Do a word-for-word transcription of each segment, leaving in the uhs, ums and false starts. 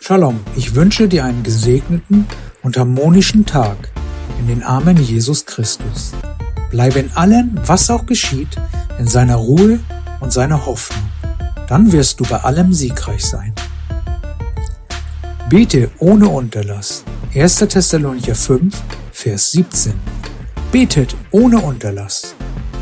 Shalom, ich wünsche dir einen gesegneten und harmonischen Tag in den Armen Jesus Christus. Bleibe in allem, was auch geschieht, in seiner Ruhe und seiner Hoffnung. Dann wirst du bei allem siegreich sein. Bete ohne Unterlass. erster Thessalonicher fünf, Vers siebzehn. Betet ohne Unterlass.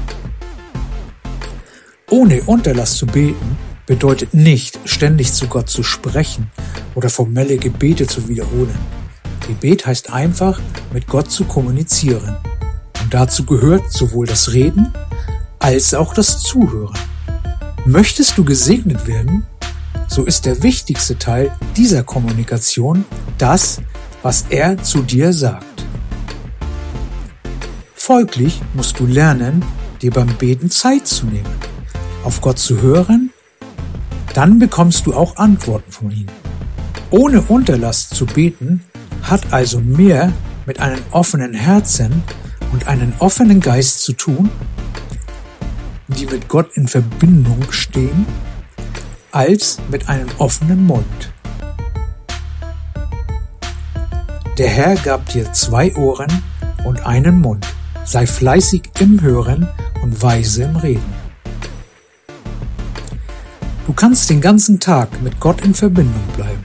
Ohne Unterlass zu beten bedeutet nicht, ständig zu Gott zu sprechen oder formelle Gebete zu wiederholen. Gebet heißt einfach, mit Gott zu kommunizieren. Und dazu gehört sowohl das Reden als auch das Zuhören. Möchtest du gesegnet werden, so ist der wichtigste Teil dieser Kommunikation das, was er zu dir sagt. Folglich musst du lernen, dir beim Beten Zeit zu nehmen, auf Gott zu hören, dann bekommst du auch Antworten von ihm. Ohne Unterlass zu beten hat also mehr mit einem offenen Herzen und einem offenen Geist zu tun, die mit Gott in Verbindung stehen, als mit einem offenen Mund. Der Herr gab dir zwei Ohren und einen Mund. Sei fleißig im Hören und weise im Reden. Du kannst den ganzen Tag mit Gott in Verbindung bleiben,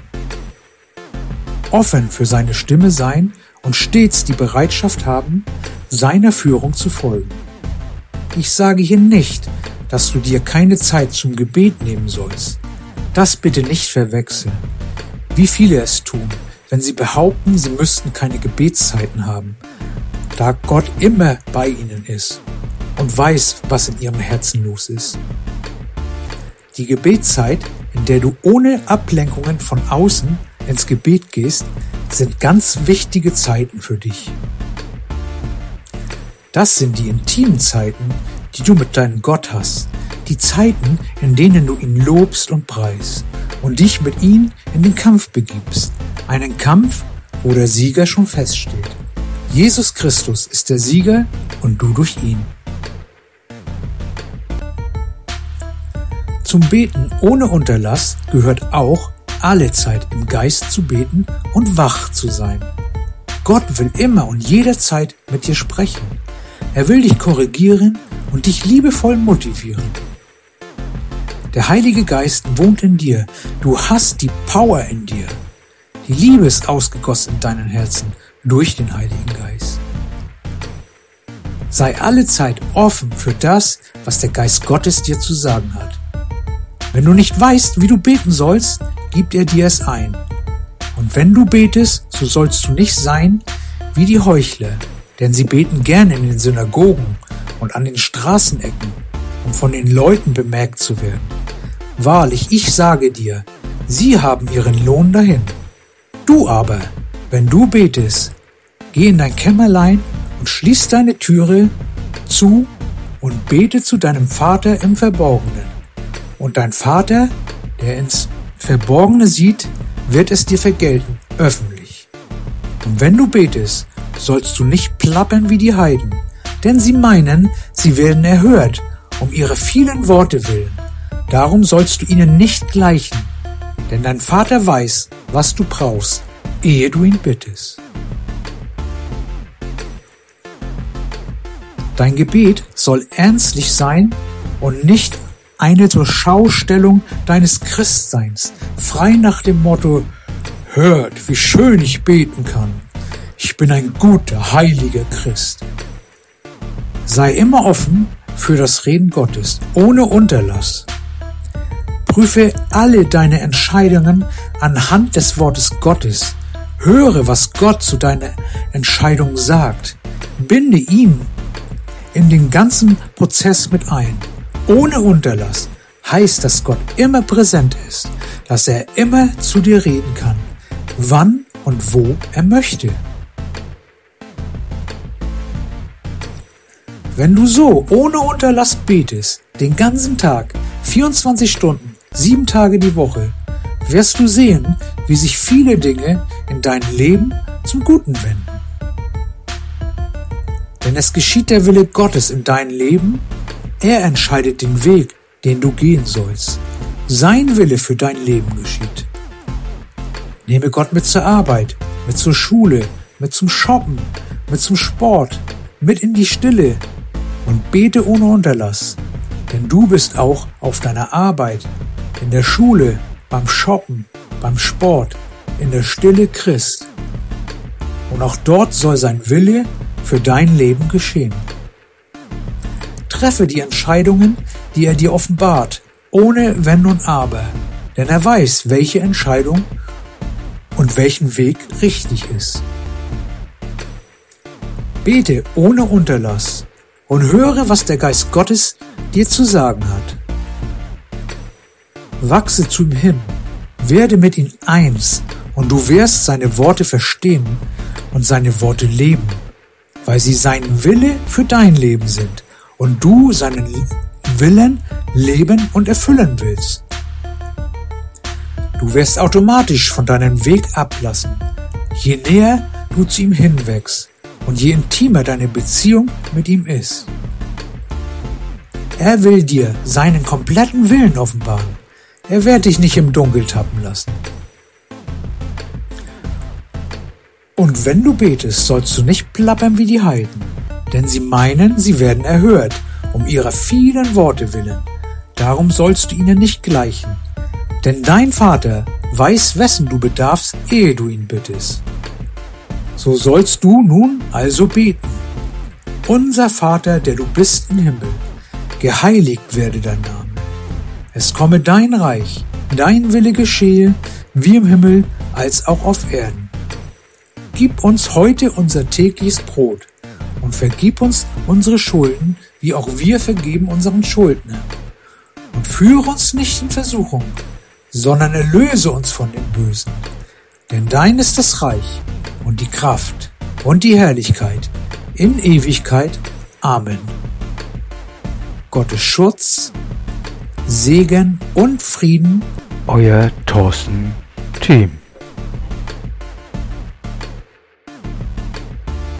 offen für seine Stimme sein und stets die Bereitschaft haben, seiner Führung zu folgen. Ich sage hier nicht, dass du dir keine Zeit zum Gebet nehmen sollst. Das bitte nicht verwechseln, wie viele es tun, wenn sie behaupten, sie müssten keine Gebetszeiten haben, da Gott immer bei ihnen ist und weiß, was in ihrem Herzen los ist. Die Gebetszeit, in der du ohne Ablenkungen von außen ins Gebet gehst, sind ganz wichtige Zeiten für dich. Das sind die intimen Zeiten, die du mit deinem Gott hast, die Zeiten, in denen du ihn lobst und preist und dich mit ihm in den Kampf begibst, einen Kampf, wo der Sieger schon feststeht. Jesus Christus ist der Sieger und du durch ihn. Zum Beten ohne Unterlass gehört auch, alle Zeit im Geist zu beten und wach zu sein. Gott will immer und jederzeit mit dir sprechen. Er will dich korrigieren und dich liebevoll motivieren. Der Heilige Geist wohnt in dir. Du hast die Power in dir. Die Liebe ist ausgegossen in deinem Herzen durch den Heiligen Geist. Sei alle Zeit offen für das, was der Geist Gottes dir zu sagen hat. Wenn du nicht weißt, wie du beten sollst, gibt er dir es ein. Und wenn du betest, so sollst du nicht sein wie die Heuchler, denn sie beten gern in den Synagogen und an den Straßenecken, um von den Leuten bemerkt zu werden. Wahrlich, ich sage dir, sie haben ihren Lohn dahin. Du aber, wenn du betest, geh in dein Kämmerlein und schließ deine Türe zu und bete zu deinem Vater im Verborgenen. Und dein Vater, der ins Verborgene sieht, wird es dir vergelten, öffentlich. Und wenn du betest, sollst du nicht plappern wie die Heiden, denn sie meinen, sie werden erhört, um ihre vielen Worte willen. Darum sollst du ihnen nicht gleichen, denn dein Vater weiß, was du brauchst, ehe du ihn bittest. Dein Gebet soll ernstlich sein und nicht eine Durchschaustellung deines Christseins, frei nach dem Motto: Hört, wie schön ich beten kann. Ich bin ein guter, heiliger Christ. Sei immer offen für das Reden Gottes, ohne Unterlass. Prüfe alle deine Entscheidungen anhand des Wortes Gottes. Höre, was Gott zu deiner Entscheidung sagt. Binde ihn in den ganzen Prozess mit ein. Ohne Unterlass heißt, dass Gott immer präsent ist, dass er immer zu dir reden kann, wann und wo er möchte. Wenn du so ohne Unterlass betest, den ganzen Tag, vierundzwanzig Stunden, sieben Tage die Woche, wirst du sehen, wie sich viele Dinge in deinem Leben zum Guten wenden. Denn es geschieht der Wille Gottes in deinem Leben. Er entscheidet den Weg, den du gehen sollst. Sein Wille für dein Leben geschieht. Nehme Gott mit zur Arbeit, mit zur Schule, mit zum Shoppen, mit zum Sport, mit in die Stille und bete ohne Unterlass. Denn du bist auch auf deiner Arbeit, in der Schule, beim Shoppen, beim Sport, in der Stille Christ. Und auch dort soll sein Wille für dein Leben geschehen. Treffe die Entscheidungen, die er dir offenbart, ohne Wenn und Aber, denn er weiß, welche Entscheidung und welchen Weg richtig ist. Bete ohne Unterlass und höre, was der Geist Gottes dir zu sagen hat. Wachse zu ihm hin, werde mit ihm eins und du wirst seine Worte verstehen und seine Worte leben, weil sie sein Wille für dein Leben sind und du seinen Willen leben und erfüllen willst. Du wirst automatisch von deinem Weg ablassen, je näher du zu ihm hinwächst und je intimer deine Beziehung mit ihm ist. Er will dir seinen kompletten Willen offenbaren. Er wird dich nicht im Dunkeln tappen lassen. Und wenn du betest, sollst du nicht plappern wie die Heiden, denn sie meinen, sie werden erhört, um ihrer vielen Worte willen. Darum sollst du ihnen nicht gleichen. Denn dein Vater weiß, wessen du bedarfst, ehe du ihn bittest. So sollst du nun also beten. Unser Vater, der du bist im Himmel, geheiligt werde dein Name. Es komme dein Reich, dein Wille geschehe, wie im Himmel als auch auf Erden. Gib uns heute unser tägliches Brot und vergib uns unsere Schulden, wie auch wir vergeben unseren Schuldnern. Und führe uns nicht in Versuchung, sondern erlöse uns von dem Bösen. Denn dein ist das Reich und die Kraft und die Herrlichkeit in Ewigkeit. Amen. Gottes Schutz, Segen und Frieden. Euer Thorsten Thiem.